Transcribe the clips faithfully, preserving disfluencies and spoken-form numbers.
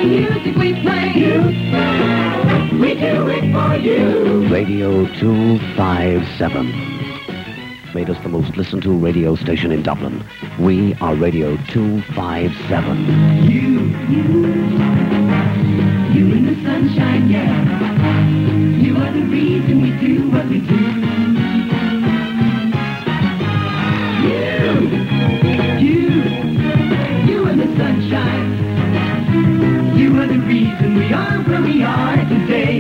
music we play. You, we do it for you. Radio two fifty-seven made us the most listened to radio station in Dublin. We are Radio two fifty-seven. You, you, you in the sunshine, yeah. You are the reason we do what we do. You, you, you in the sunshine. You are the reason we are where we are today.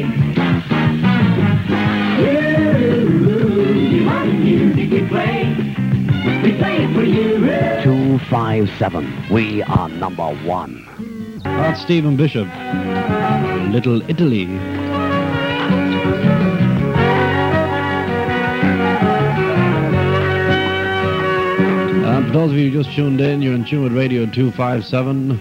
You, you are the music we play. We play it for you. two fifty-seven. We are number one. That's Stephen Bishop. Little Italy. And for those of you who just tuned in, you're in tune with Radio two fifty-seven.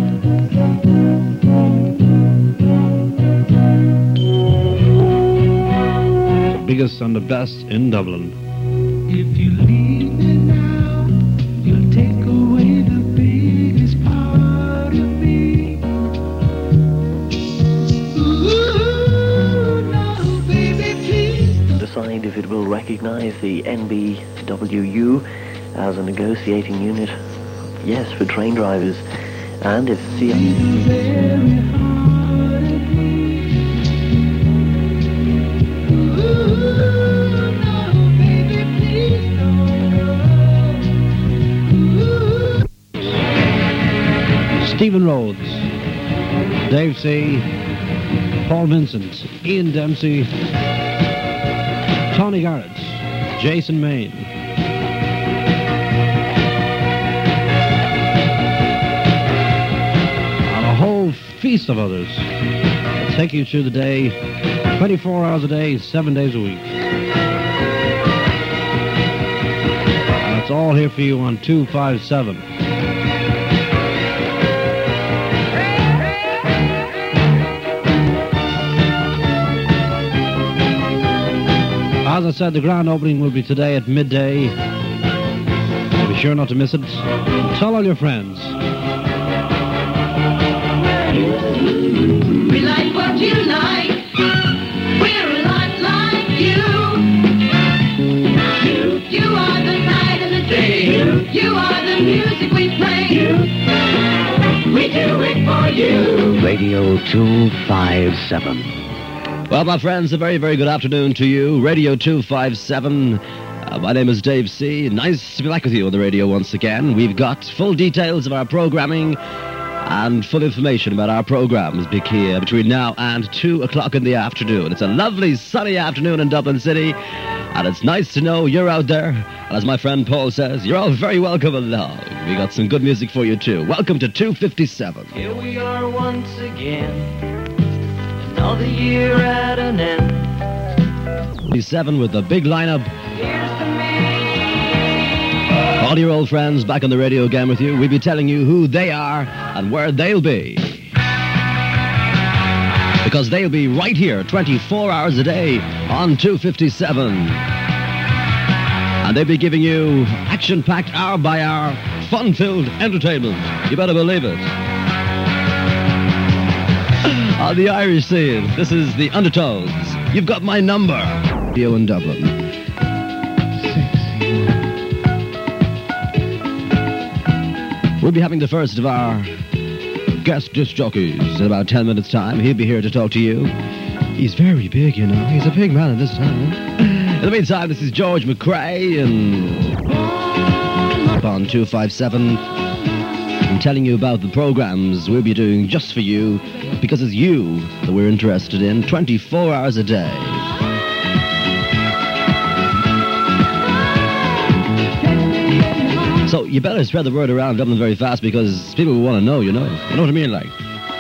The biggest and the best in Dublin. If you leave me now, you'll take away the biggest part of me. Ooh, no, baby, please. Decide if it will recognize the N B W U as a negotiating unit, yes, for train drivers, and if C I... Stephen Rhodes, Dave C., Paul Vincent, Ian Dempsey, Tony Garrett, Jason Main. And a whole feast of others. I'll take you through the day, twenty-four hours a day, seven days a week. And it's all here for you on two fifty-seven. As I said, the grand opening will be today at midday. Be sure not to miss it. Tell all your friends. We like what you like. We're a lot like you. You, you are the night and the day. You, you are the music we play. You, we do it for you. Radio two fifty-seven. Well, my friends, a very, very good afternoon to you. Radio two fifty-seven. Uh, my name is Dave C. Nice to be back with you on the radio once again. We've got full details of our programming and full information about our programs here between now and two o'clock in the afternoon. It's a lovely sunny afternoon in Dublin City, and it's nice to know you're out there. And as my friend Paul says, you're all very welcome along. We got some good music for you too. Welcome to two fifty-seven. Here we are once again. Another year at an end. Seven with the big lineup. Here's to me. All your old friends back on the radio again with you. We'll be telling you who they are and where they'll be. Because they'll be right here twenty-four hours a day on two fifty-seven. And they'll be giving you action-packed hour by hour, fun-filled entertainment. You better believe it. On the Irish scene, this is the Undertones. You've got my number. Radio in Dublin. We'll be having the first of our guest disc jockeys in about ten minutes' time. He'll be here to talk to you. He's very big, you know. He's a big man at this time. In the meantime, this is George McRae and on two fifty-seven. I'm telling you about the programs we'll be doing just for you, because it's you that we're interested in twenty-four hours a day. So you better spread the word around Dublin very fast, because people will want to know, you know. You know what I mean, like.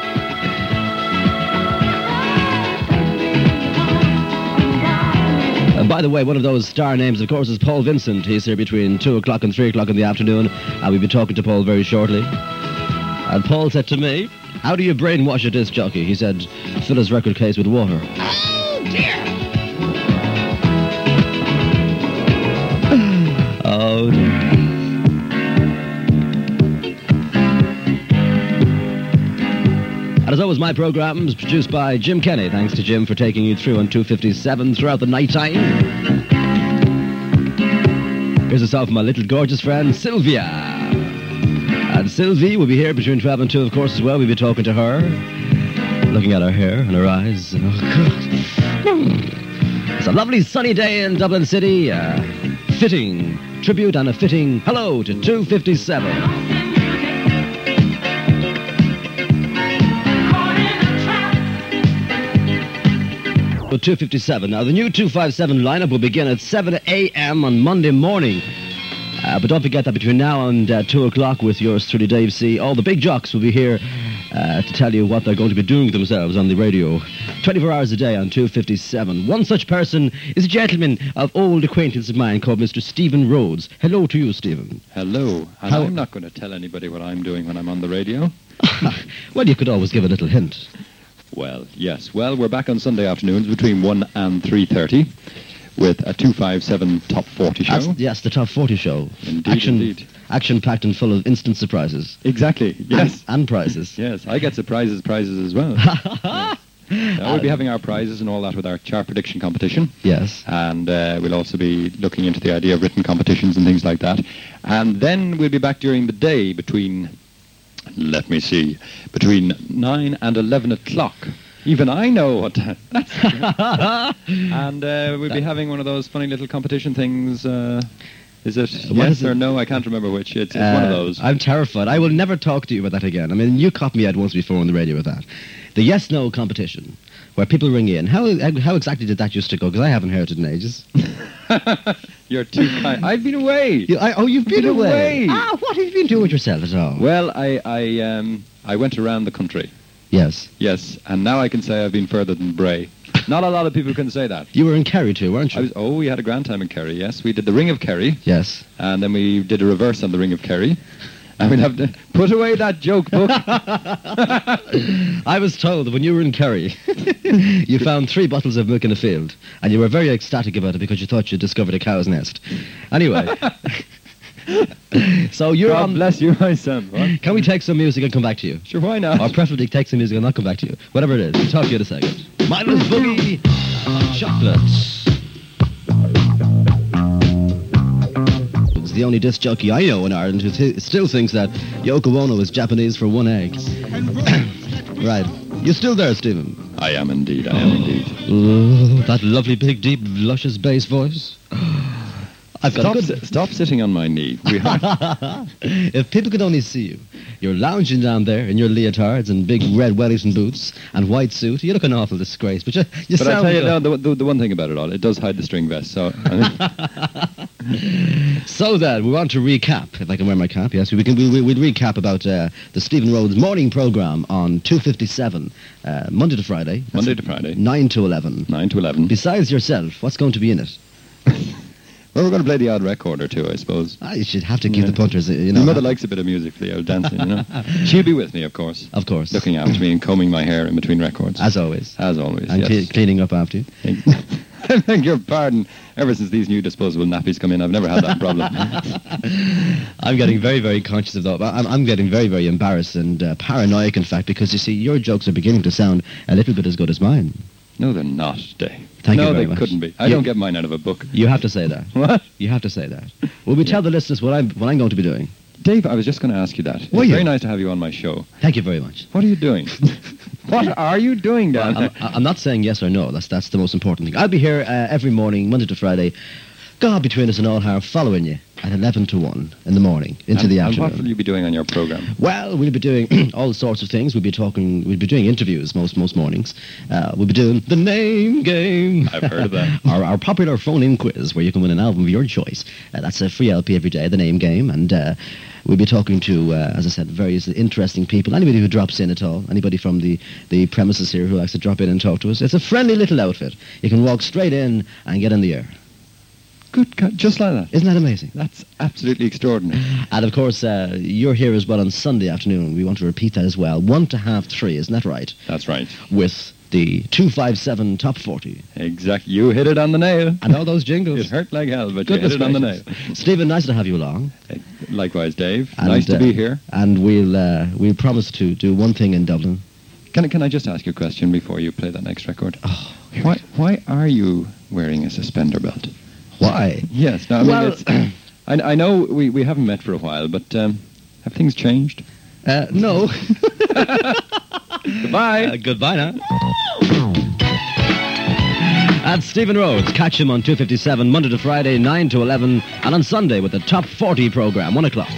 And by the way, one of those star names, of course, is Paul Vincent. He's here between two o'clock and three o'clock in the afternoon, and we'll be talking to Paul very shortly. And Paul said to me, how do you brainwash a disc jockey? He said, fill his record case with water. Oh, dear. Oh, dear. as always, my program is produced by Jim Kenny. Thanks to Jim for taking you through on two fifty-seven throughout the night time. Here's a song from my little gorgeous friend, Sylvia. And Sylvie will be here between twelve and two, of course, as well. We'll be talking to her, looking at her hair and her eyes. And, oh, God. It's a lovely sunny day in Dublin City. Uh, fitting tribute and a fitting hello to two fifty-seven. two fifty-seven. Now, the new two fifty-seven lineup will begin at seven a.m. on Monday morning. Uh, but don't forget that between now and uh, two o'clock with yours truly, Dave C., all the big jocks will be here uh, to tell you what they're going to be doing themselves on the radio. twenty-four hours a day on two fifty-seven. One such person is a gentleman of old acquaintance of mine called Mister Stephen Rhodes. Hello to you, Stephen. Hello. And How- I'm not going to tell anybody what I'm doing when I'm on the radio. Well, you could always give a little hint. Well, yes. Well, we're back on Sunday afternoons between one and three thirty with a two fifty-seven Top forty show. That's, yes, the Top forty show. Indeed, action, indeed. Action-packed and full of instant surprises. Exactly, yes. And, and prizes. Yes, I get surprises, prizes as well. Yes. Now we'll be having our prizes and all that with our chart prediction competition. Yes. And uh, we'll also be looking into the idea of written competitions and things like that. And then we'll be back during the day between, let me see, between nine and eleven o'clock. Even I know what time. And uh, we'll be having one of those funny little competition things. Uh, is it What yes is it? or no? I can't remember which. It's, it's one of Uh, those. I'm terrified. I will never talk to you about that again. I mean, you caught me out once before on the radio with that. The yes-no competition, where people ring in. How how exactly did that used to go? Because I haven't heard it in ages. You're too kind. I've been away. You, I, oh, you've been, Been away. away. Ah, what have you been doing with yourself at all? Well, I I um I went around the country. Yes. Yes, and now I can say I've been further than Bray. Not a lot of people can say that. You were in Kerry too, weren't you? I was. Oh, we had a grand time in Kerry. Yes, we did the Ring of Kerry, Yes. and then we did a reverse on the Ring of Kerry. And we'd have to put away that joke book. I was told that when you were in Kerry, you found three bottles of milk in a field, and you were very ecstatic about it because you thought you discovered a cow's nest. Anyway. So you're God on... bless you, my son. What? Can we take some music and come back to you? Sure, why not? Or preferably take some music and not come back to you. Whatever it is. We'll talk to you in a second. Mindless Boogie on Chocolates. It's the only disc jockey I know in Ireland who th- still thinks that Yoko Ono is Japanese for one egg. Right. You're still there, Stephen? I am indeed, I am indeed. Oh, that lovely, big, deep, luscious bass voice. I've got Stop, a good... si- stop sitting on my knee. We have... If people could only see you, you're lounging down there in your leotards and big red Wellington boots and white suit. You look an awful disgrace, but you, you But I sound tell you, good. no, the, the, the one thing about it all, it does hide the string vest, so... So then, we want to recap, if I can wear my cap, yes, we can, we, we, we'll recap about uh, the Stephen Rhodes morning programme on two fifty-seven, uh, Monday to Friday. That's Monday to Friday. nine to eleven. nine to eleven. Besides yourself, what's going to be in it? Well, we're going to play the odd record or two, I suppose. Ah, you should have to keep Yeah. the punters, uh, you know. My mother likes a bit of music for the old dancing, you know. She'll be with me, of course, Of course. looking after me and combing my hair in between records. As always. As always, And yes. cle- cleaning up after you. I beg your pardon. Ever since these new disposable nappies come in, I've never had that problem. I'm getting very, very conscious of that. I'm, I'm getting very, very embarrassed and uh, paranoid, in fact, because, you see, your jokes are beginning to sound a little bit as good as mine. No, they're not, Dave. Thank no, you very they much. couldn't be. I You- don't get mine out of a book. You have to say that. What? You have to say that. Will we tell the listeners what I'm, what I'm going to be doing? Dave, I was just going to ask you that. Were it's you? very nice to have you on my show. Thank you very much. What are you doing? What are you doing down I'm, there? I'm not saying yes or no. That's that's the most important thing. I'll be here uh, every morning, Monday to Friday. God between us and all harm, following you at eleven to one in the morning into and, the and afternoon. what will you be doing on your program? Well, we'll be doing all sorts of things. We'll be talking. We'll be doing interviews most most mornings. Uh, we'll be doing the name game. I've heard of that. our, our popular phone-in quiz, where you can win an album of your choice. Uh, that's a free L P every day. The name game, and uh, we'll be talking to, uh, as I said, various interesting people. Anybody who drops in at all. Anybody from the the premises here who likes to drop in and talk to us. It's a friendly little outfit. You can walk straight in and get in the air. Good God, just like that. Isn't that amazing? That's absolutely extraordinary. And of course, uh, you're here as well on Sunday afternoon. We want to repeat that as well. One to half three, isn't that right? That's right. With the two fifty-seven Top forty. Exactly. You hit it on the nail. And all those jingles. It hurt like hell, but Goodness you hit it on the nail. gracious. Stephen, nice to have you along. Likewise, Dave. And, nice to uh, be here. And we'll uh, we'll promise to do one thing in Dublin. Can I, can I just ask you a question before you play that next record? Oh, Why why are you wearing a suspender belt? why? Yes, no, I mean, Well- it's, I, I know we, we haven't met for a while, but um, have things changed? Uh, no. Goodbye. Uh, goodbye now. That's Stephen Rhodes. Catch him on two fifty-seven, Monday to Friday, nine to eleven, and on Sunday with the Top forty program, one o'clock.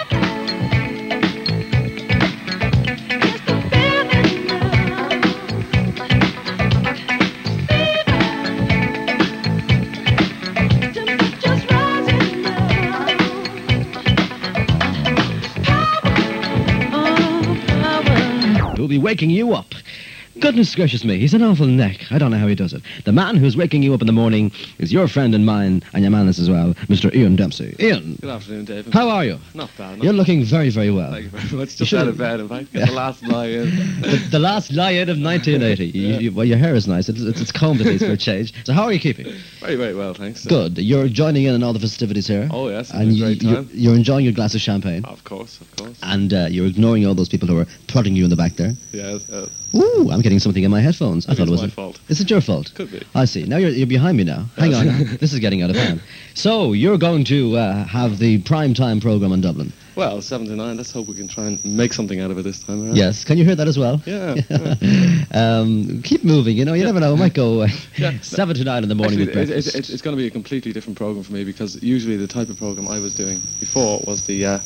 Who'll be waking you up. Goodness gracious me, he's an awful neck. I don't know how he does it. The man who's waking you up in the morning is your friend and mine, and your man is as well, Mister Ian Dempsey. Ian, Good afternoon, David. how are you? Not bad. Not You're looking very, very well. Thank you very much. You Just should- out of bed, in fact. Get the last lie in. The, the last lie-in of nineteen eighty. You, you, well, your hair is nice. It's, it's, it's combed at least for a change. So how are you keeping? Very, very well, thanks. Good. You're joining in on all the festivities here. Oh, yes. It's And a you, great you're, time. you're enjoying your glass of champagne. Of course, of course. And uh, you're ignoring all those people who are prodding you in the back there. Yes, uh, Ooh, I'm getting something in my headphones. I Maybe thought it was it's my a- fault. Is it your fault? Could be. I see. Now you're, you're behind me now. Hang on. This is getting out of hand. So you're going to uh, have the prime time program in Dublin. well, seven to nine. Let's hope we can try and make something out of it this time around. Yes. Can you hear that as well? Yeah. yeah. um, keep moving. You know, you never know. It might go uh, Yeah. seven to nine in the morning Actually, with it, breakfast. it, it, it's going to be a completely different program for me because usually the type of program I was doing before was the uh,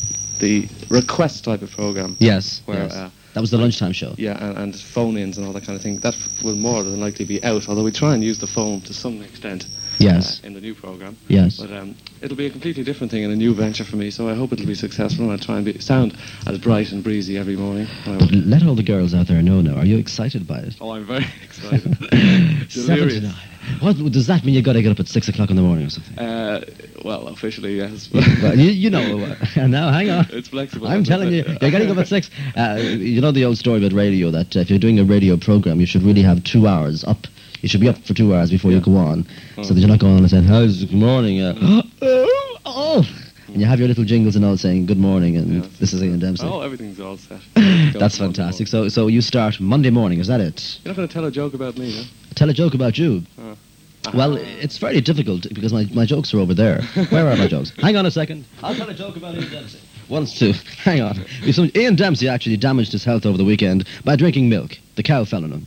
the request type of program. yes. Where, yes. uh, that was the lunchtime show. Yeah, and, and phone-ins and all that kind of thing. That f- will more than likely be out, although we try and use the phone to some extent. Yes. Uh, in the new program. Yes. But um, it'll be a completely different thing and a new venture for me, so I hope it'll be successful and I'll try and be, sound as bright and breezy every morning. I But will. let all the girls out there know now. Are you excited by it? Oh, I'm very excited. Seven to Delirious. nine. What does that mean? You got to get up at six o'clock in the morning or something? Uh, well, officially, yes. Well, you, you know. Uh, now, hang on. It's flexible. I'm telling you, you're getting up at six. Uh, you know the old story about radio that uh, if you're doing a radio program, you should really have two hours up. You should be up for two hours before you Yeah. go on, Oh. so that you're not going on and saying, "How's good morning?" Uh, oh, oh. And you have your little jingles and all saying, "Good morning," and Yeah. this is Ian Dempsey. Oh, everything's all set. That's fantastic. So, so you start Monday morning. Is that it? You're not going to tell a joke about me, huh? Tell a joke about you. Uh, Well, it's very difficult because my, my jokes are over there. Where are my jokes? Hang on a second. I'll tell a joke about Ian Dempsey. Once, two. Hang on. We've some- Ian Dempsey actually damaged his health over the weekend by drinking milk. The cow fell on him.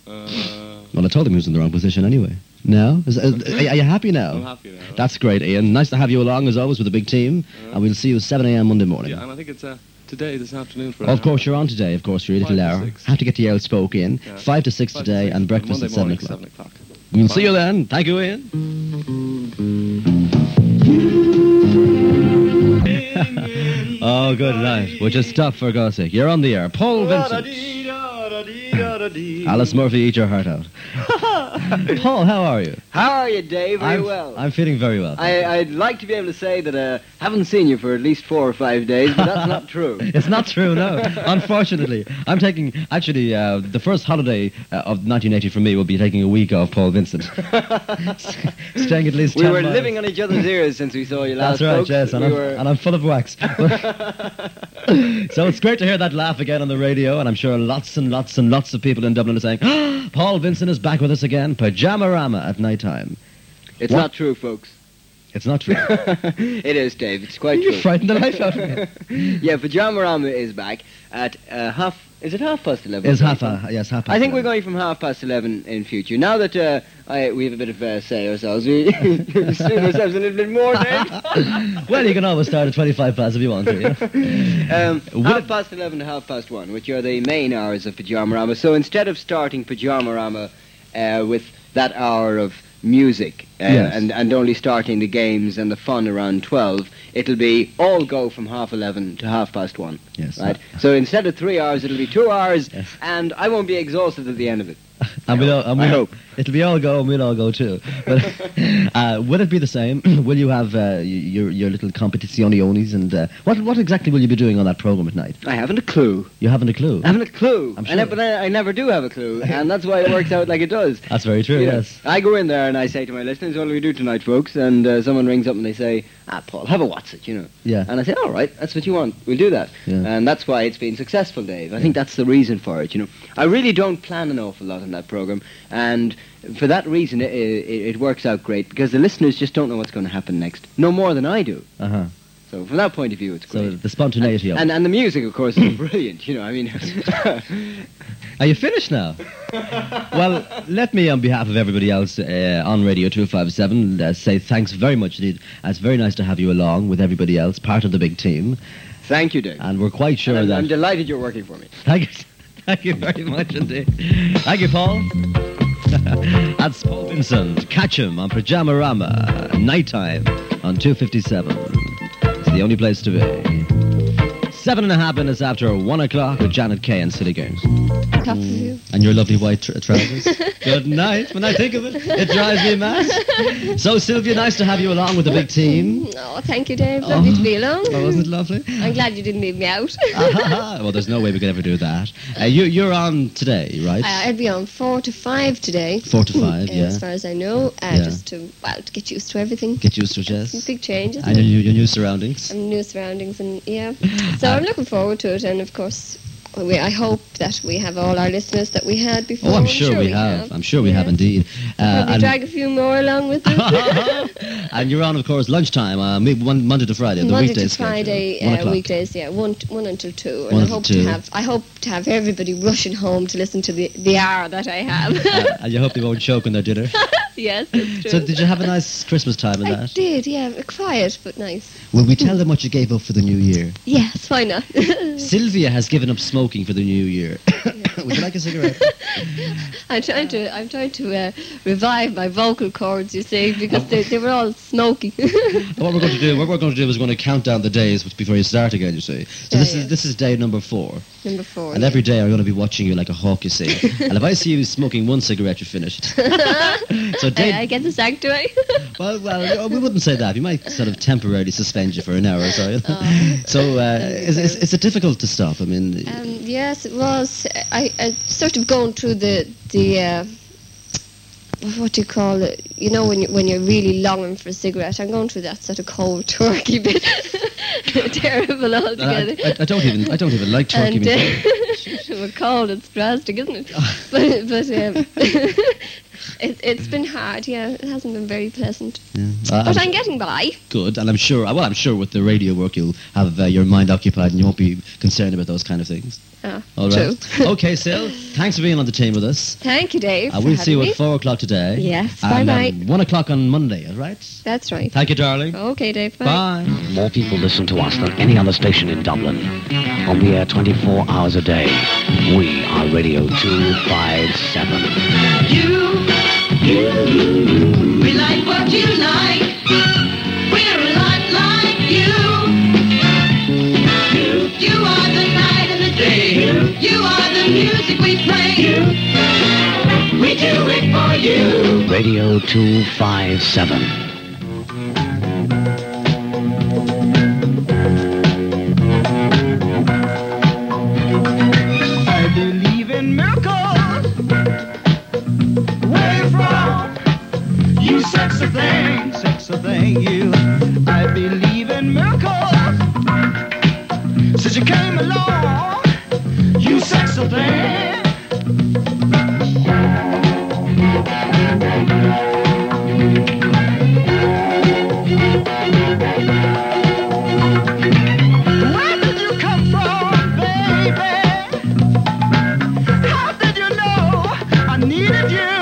uh, Well, I told him he was in the wrong position anyway. No? Is, uh, are, are you happy now? I'm happy now. That's great, Ian. Nice to have you along, as always, with a big team. Yeah. And we'll see you at seven a.m. Monday morning. Yeah, and I think it's uh, today, this afternoon for Of course, you're on today, of course, for your little Five to hour. six. Have to get the old spoke in. Yeah. Five to six Five to today, six, and breakfast Monday at seven morning, o'clock. seven o'clock. We'll see you then. Thank you, Ian. Oh, good night. We'll just stop for God's sake. You're on the air. Paul Vincent. Alice Murphy, eat your heart out. Paul, how are you? How are you, Dave? Very I'm, well. I'm feeling very well. I, I'd like to be able to say that I uh, haven't seen you for at least four or five days, but that's not true. It's not true, no. Unfortunately, I'm taking actually uh, the first holiday uh, of nineteen eighty for me will be taking a week off Paul Vincent, staying at least. We ten were miles. living on each other's ears since we saw you last. That's right, folks. yes, and, we I'm, were... and I'm full of wax. So it's great to hear that laugh again on the radio, and I'm sure lots and lots and lots of people in Dublin are saying, "Ah, Paul Vincent is back with us again, Pajama-rama at night time." It's What? not true, folks. It's not true. It is, Dave. It's quite You true. frightened the life out of me. Yeah, Pajama-rama is back at uh, half... Is it half past eleven? It's half, uh, yes, half past I think we're eleven. going from half past eleven in future. Now that uh, I, we have a bit of uh, say ourselves, we stream ourselves a little bit more, Dave. Well, you can always start at twenty-five past if you want to, yeah. Um, Will half it- past eleven to half past one, which are the main hours of Pajama-rama. So instead of starting Pajama-rama uh, with that hour of music uh, Yes. and, and only starting the games and the fun around twelve, it'll be all go from half eleven to half past one. Yes. Right? So instead of three hours, it'll be two hours, Yes. and I won't be exhausted at the end of it. And we'll, all- and I we'll, hope. It'll be all go, and we'll all go too. But uh, will it be the same? Will you have uh, y- your your little competizionis? And uh, what what exactly will you be doing on that program at night? I haven't a clue. You haven't a clue. I haven't a clue. I'm I ne- sure. but I, I never do have a clue, and that's why it works out like it does. That's very true. You know, Yes. I go in there and I say to my listeners, what do we do tonight, folks? And uh, someone rings up and they say, ah, Paul, have a what's it, you know. Yeah. And I say, all right, that's what you want. We'll do that. Yeah. And that's why it's been successful, Dave. I think that's the reason for it, you know. I really don't plan an awful lot on that program, and for that reason, it, it, it works out great, because the listeners just don't know what's going to happen next, no more than I do. Uh huh. So from that point of view, it's So great. the spontaneity of it. And, and the music, of course, is brilliant, you know, I mean... Are you finished now? Well, let me, on behalf of everybody else uh, on Radio two fifty-seven, uh, say thanks very much indeed. Uh, It's very nice to have you along with everybody else, part of the big team. Thank you, Dave. And we're quite sure And I'm, that... I'm delighted you're working for me. Thank you, thank you very much indeed. Thank you, Paul. That's Paul Vincent. Catch him on Pyjamarama, nighttime on two fifty-seven. It's the only place to be. Seven and a half minutes after one o'clock with Janet Kay and City Girls. Top of you. And your lovely white tr- trousers. Good night. When I think of it, it drives me mad. So, Sylvia, nice to have you along with the big team. Oh, thank you, Dave. Lovely Oh. to be along. Oh, wasn't it lovely? I'm glad you didn't leave me out. Well, there's no way we could ever do that. Uh, you, you're on today, right? I- I'll be on four to five today. Four to five, uh, yeah. As far as I know, uh, Yeah. just to well to get used to everything. Get used to it, yes. Big change, isn't And it? your, your new surroundings. And new surroundings, and yeah. So I'm looking forward to it, and of course, we, I hope that we have all our listeners that we had before. Oh, I'm sure, we have. I'm sure we Yeah. have indeed. Uh, Probably drag a few more along with us. and you're on, of course, lunchtime, uh, maybe one, Monday to Friday, the Monday weekday to schedule. Friday, One uh, o'clock. weekdays, yeah, one t- one until two, and One I until hope two. to have I hope to have everybody rushing home to listen to the the hour that I have. Uh, and you hope they won't choke on their dinner. Yes, that's true. So did you have a nice Christmas time in I that? did, yeah, quiet but nice. Will we tell them what you gave up for the new year? Yes, why not? Sylvia has given up smoking for the new year. Would you like a cigarette? I'm trying to I'm trying to uh, revive my vocal cords, you see, because they, they were all smoky. What we're going to do, what we're going to do is we're going to count down the days before you start again. You see. So Yeah, this yeah. is this is day number four. Number four. And yeah. every day I'm going to be watching you like a hawk, you see. And if I see you smoking one cigarette, you're finished. so day, I, I get the sack, do I? well, well, we wouldn't say that. We might sort of temporarily suspend you for an hour or so. You know? Oh. so uh, is, is, is it difficult to stop? I mean, Um, yes, it was. I, I sort of going through the the uh, what do you call it? You know, when you when you're really longing for a cigarette. I'm going through that sort of cold turkey bit. Terrible I, altogether. I, I don't even I don't even like turkey and meat. uh, we're cold. It's drastic, isn't it? but but um, it, it's been hard. Yeah, it hasn't been very pleasant. Yeah. Uh, But I'm I'm getting by. good, and I'm sure. Well, I'm sure with the radio work you'll have uh, your mind occupied, and you won't be concerned about those kind of things. Ah, All right. true. Okay, Sil. Thanks for being on the team with us. Thank you, Dave. Uh, for we'll see you having at me. four o'clock today. Yes, And bye-bye. um, one o'clock on Monday. All right. That's right. Thank you, darling. Okay, Dave. Bye. Bye. More people listen to us than any other station in Dublin. On the air twenty-four hours a day. We are Radio two fifty-seven. You, you, we like what you like. We're a lot like you. You, you are the night and the day. You are the music we play. We do it for you. Radio two fifty-seven. I believe in miracles. Where you from? You sexy thing, sexy thing, you. I believe in miracles. Since you came along, you sexy thing. Where did you come from, baby? How did you know I needed you?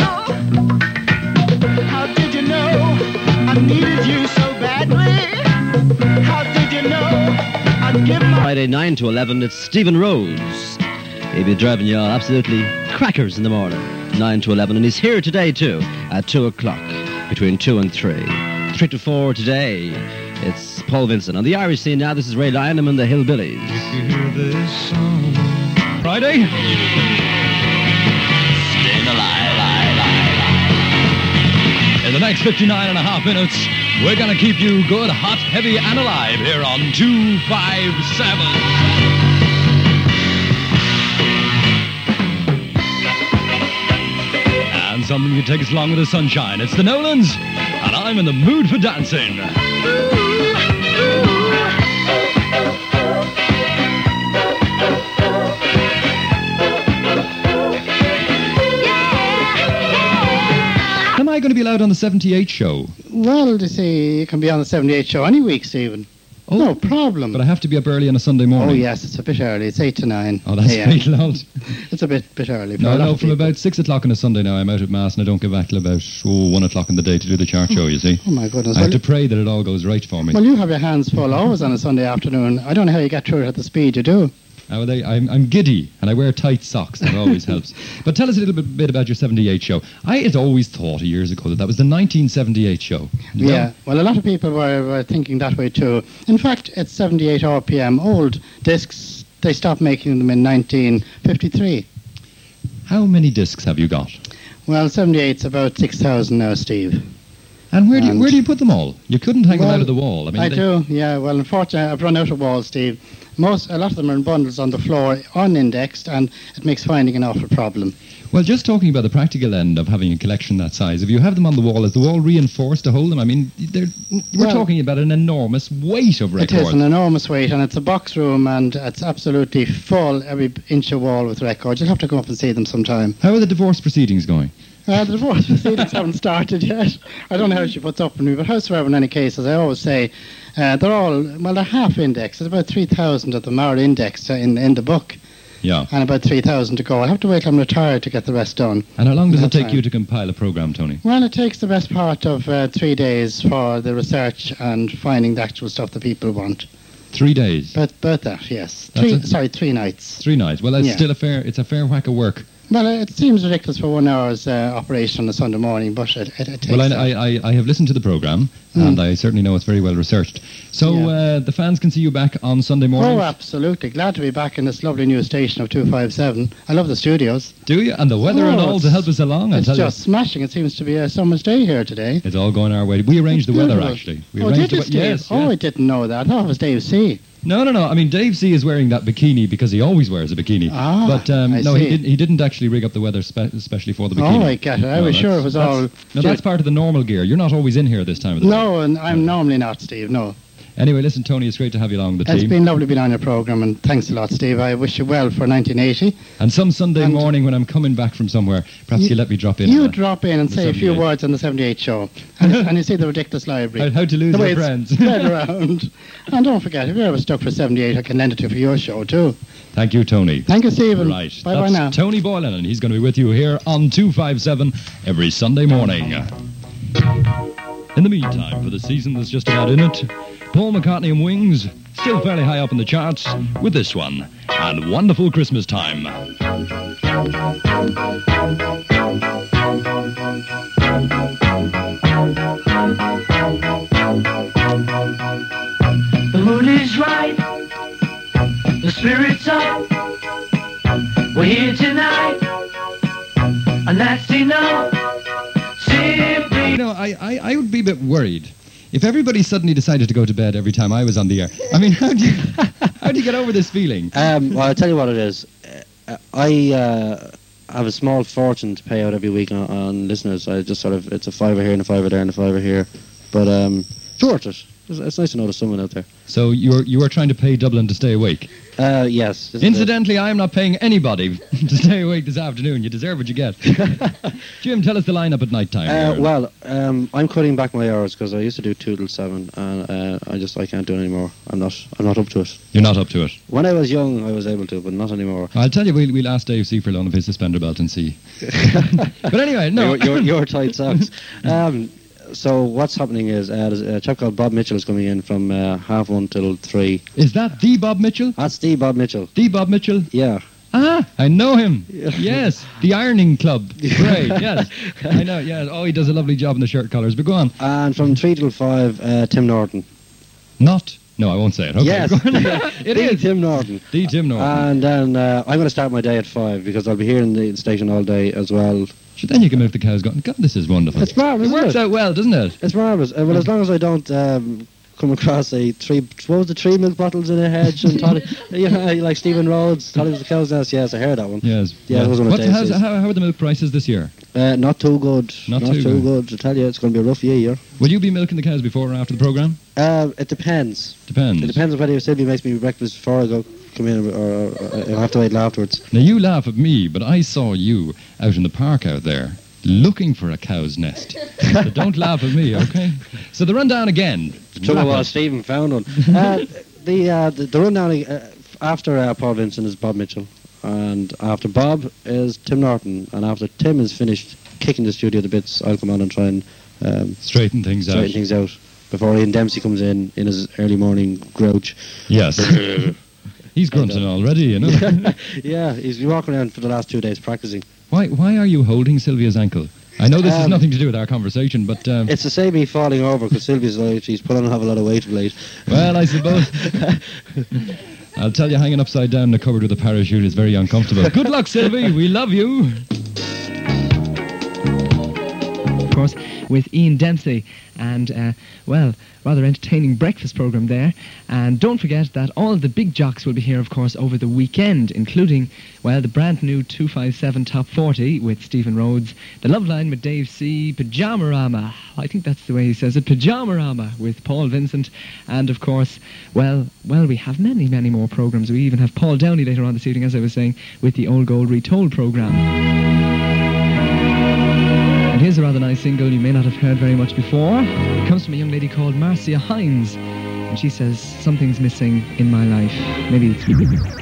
How did you know I needed you so badly? How did you know I'd give my... Friday nine to eleven. It's Stephen Rose. He'll be driving you all absolutely crackers in the morning. nine to eleven, and he's here today too at two o'clock, between two and three. three to four today. It's Paul Vincent. On the Irish scene now, this is Ray Lynham and the Hillbillies. Friday. Staying alive. next fifty-nine and a half minutes, we're going to keep you good, hot, heavy, and alive here on two five seven. And something that takes us along with the sunshine. It's the Nolans, and I'm in the mood for dancing. Am I going to be allowed on the seventy-eight show? Well, you see, you can be on the seventy-eight show any week, Stephen. Oh, no problem. But I have to be up early on a Sunday morning. Oh, yes, it's a bit early. It's eight to nine. Oh, that's a m. very loud. It's a bit bit early. For No, a lot no, of from people. about six o'clock on a Sunday now, I'm out at Mass and I don't get back till about oh, one o'clock in the day to do the chart show, you see. Oh, my goodness. I have Well, to pray that it all goes right for me. well, you have your hands full always on a Sunday afternoon. I don't know how you get through it at the speed you do. Uh, well, they, I'm, I'm giddy and I wear tight socks. That always helps. But tell us a little bit, bit about your seventy-eight show. I had always thought years ago that that was the nineteen seventy-eight show. You know? Yeah, well, a lot of people were, were thinking that way too. In fact, it's seventy-eight R P M. Old discs, they stopped making them in nineteen fifty-three. How many discs have you got? Well, seventy-eight's about six thousand now, Steve. And where do you, And- where do you put them all? You couldn't hang them Well, out of the wall. I mean, I they- do, yeah. Well, unfortunately, I've run out of walls, Steve. Most, a lot of them are in bundles on the floor, unindexed, and it makes finding an awful problem. Well, just talking about the practical end of having a collection that size, if you have them on the wall, is the wall reinforced to hold them? I mean, they're, we're Well, talking about an enormous weight of It records. is an enormous weight, and it's a box room, and it's absolutely full, every inch of wall with records. You'll have to come up and see them sometime. How are the divorce proceedings going? Uh, the divorce proceedings haven't started yet. I don't know how she puts up with me, but howsoever, in any case, as I always say, uh, they're all, well, they're half indexed. There's about three thousand of them are indexed in, in the book, Yeah. and about three thousand to go. I'll have to wait till I'm retired to get the rest done. And how long does it That's take right. you to compile a program, Tony? Well, it takes the best part of uh, three days for the research and finding the actual stuff that people want. Three days. But, but that, yes. That's Three, it. sorry, three nights. Three nights. Well, that's Yeah. still a fair. It's a fair whack of work. Well, uh, it seems ridiculous for one hour's uh, operation on a Sunday morning, but it, it, it takes Well, I, that. I, I, I have listened to the program, Mm. and I certainly know it's very well researched. So Yeah. uh, the fans can see you back on Sunday morning. Oh, absolutely. Glad to be back in this lovely new station of two five seven. I love the studios. Do you? And the weather Oh, and all to it's- help us along. I It's tell just smashing. It seems to be a summer's day here today. you, it's all going our way. We arranged the weather Beautiful. actually. We Oh, arranged did you, the Steve? Yes. Oh, yes. I didn't know that. I thought it was Dave C. No, no, no. I mean, Dave C is wearing that bikini because he always wears a bikini. Ah, but um, I no, he see. didn't. He didn't actually rig up the weather spe- especially for the bikini. Oh, I get it. I No, was sure it that's- was that's- all... No, that's part of the normal gear. You're not always in here this time of the day. No, and I'm normally not, Steve, no. Anyway, listen, Tony, it's great to have you along the It's team. been lovely being on your programme, and thanks a lot, Steve. I wish you well for nineteen eighty. And some Sunday And- morning when I'm coming back from somewhere, perhaps You- you, let me drop in. You on a- drop in and the say a few seventy-eight. words on the seventy-eight show, and, and you see the ridiculous library. How, how to lose the way your it's friends. spread around. And don't forget, if you're ever stuck for seventy-eight, I can lend it to you for your show, too. Thank you, Tony. Thank you, Stephen. Right. Bye-bye That's now. Tony Boylan, and he's going to be with you here on two five seven every Sunday morning. In the meantime, for the season that's just about in it, Paul McCartney and Wings, still fairly high up in the charts with this one, and Wonderful Christmas Time. The mood is right, the spirit's up. We're here tonight, and that's enough. Simply. You know, I, I, I would be a bit worried if everybody suddenly decided to go to bed every time I was on the air. I mean, how do you, how do you get over this feeling? Um, well, I'll tell you what it is. Uh, I uh, have a small fortune to pay out every week on, on listeners. I just sort of, it's a fiver here and a fiver there and a fiver here. But um, it's worth it. It's, it's nice to know there's someone out there. So you're you are trying to pay Dublin to stay awake? Uh, yes. this is it. Incidentally, I am not paying anybody to stay awake this afternoon. You deserve what you get. Jim, tell us the lineup at night time. Uh, well, um, I'm cutting back my hours because I used to do two till seven, and uh, I just I can't do it anymore. I'm not I'm not up to it. You're not up to it. When I was young, I was able to, but not anymore. I'll tell you, we'll, we'll ask Dave C for loan of his suspender belt and see. But anyway, no. your, your, your tight socks. Um, so what's happening is uh, there's a chap called Bob Mitchell is coming in from uh, half one till three. Is that the Bob Mitchell? That's the Bob Mitchell. The Bob Mitchell? Yeah. Ah, I know him. Yes, the ironing club. Great, yes. I know, yes. Oh, he does a lovely job in the shirt collars, but go on. And from three till five, uh, Tim Norton. Not No, I won't say it. Okay, Yes, go on. It the is. Tim Norton. The Tim Norton. And then uh, I'm going to start my day at five because I'll be here in the station all day as well. So then you can milk the cows. Going, God, this is wonderful. It's marvellous. It works isn't it? out well, doesn't it? It's marvellous. Uh, well, as long as I don't um, come across a three, what was the three milk bottles in a hedge and Tolly, you know, like Stephen Rhodes, Tolly was the cow's nest. Yes, I heard that one. Yes. Yeah, it was one of What's, Dave's how's, days. how, how are the milk prices this year? Uh, not too good. Not Not too too good. good. I tell you, it's going to be a rough year. Will you be milking the cows before or after the programme? Uh, it depends. Depends. It depends on whether Sylvia makes me breakfast before I go come in, or, or, or I'll have to wait afterwards. Now, you laugh at me, but I saw you out in the park out there looking for a cow's nest. So don't laugh at me, okay? So the rundown again. The trouble Rapid. was Stephen found one. uh, the, uh, the the rundown uh, after uh, Paul Vincent is Bob Mitchell, and after Bob is Tim Norton, and after Tim is finished kicking the studio to bits, I'll come on and try and um, straighten things straighten out. things out before Ian Dempsey comes in in his early morning grouch. Yes. He's grunting already, you know. Yeah, he's been walking around for the last two days practicing. Why Why are you holding Sylvia's ankle? I know this has Um, nothing to do with our conversation, but... Um, It's to save me falling over because Sylvia's like, she's put on a lot of weight of late. well, I suppose... I'll tell you, hanging upside down in the cupboard with a parachute is very uncomfortable. Good luck, Sylvie. We love you. Of course, with Ian Dempsey and, uh, well, rather entertaining breakfast programme there. And don't forget that all of the big jocks will be here, of course, over the weekend, including, well, the brand new two five seven Top forty with Stephen Rhodes, the Love Line with Dave C, Pyjamarama, I think that's the way he says it, Pyjamarama with Paul Vincent, and, of course, well, well, we have many, many more programmes. We even have Paul Downey later on this evening, as I was saying, with the Old Gold Retold programme. And here's a rather nice single you may not have heard very much before. It comes from a young lady called Marcia Hines, and she says, something's missing in my life. Maybe it's...